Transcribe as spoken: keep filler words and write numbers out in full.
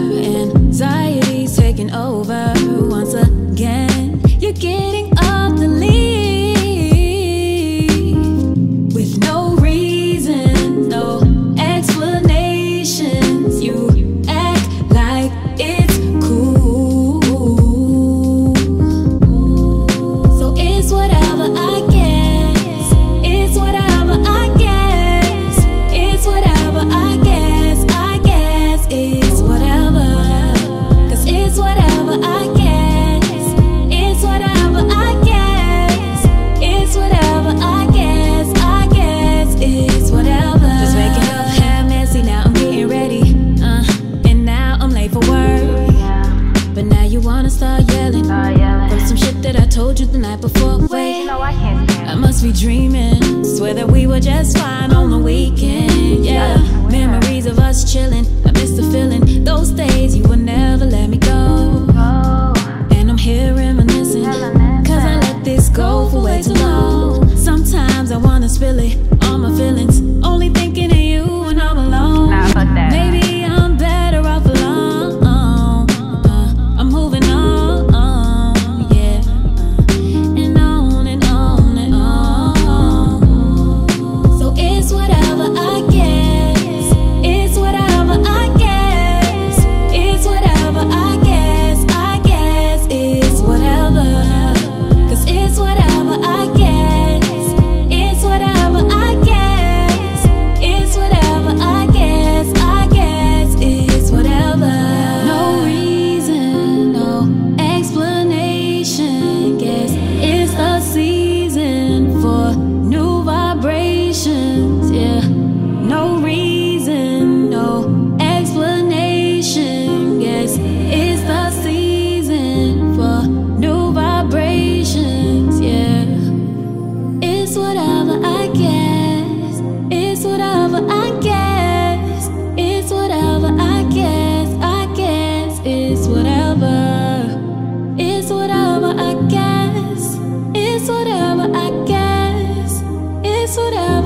Anxiety's taking over once again. You're getting off the lead with no reason, no explanations. You act like it's cool, so it's whatever I guess. It's whatever I guess. It's whatever I guess. I guess it's whatever. Cause it's whatever I guess. It's whatever I guess. It's whatever I guess. I guess it's whatever. Just waking up half messy, now I'm getting ready. Uh, and now I'm late for work. But now you wanna start yelling. From some shit that I told you the night before. Wait, No, I can't stand I must be dreaming. Swear that we were just fine on the weekend. Yeah, memories of us chilling. I miss the feeling. Those days you would never let me go. And I'm here reminiscing, cause I let this go for way too long. Sometimes I wanna spill it, all my feelings, only thinking of you when I'm alone. Nah, fuck that. Maybe I'm better off alone. Uh, I'm moving on, yeah. And on and on and on. So it's whatever I guess. It's whatever I guess. It's whatever I guess. I guess it's whatever. Cause it's whatever I guess. It's whatever I guess. It's whatever I guess. I guess it's whatever. No reason, no explanation. Guess it's the season for new vibrations. Yeah, no reason, no explanation. Guess it's the season for new vibrations. Yeah, it's whatever I guess. It's whatever I guess. It's whatever I guess. I guess it's whatever. It's whatever I guess. It's whatever I guess. It's whatever.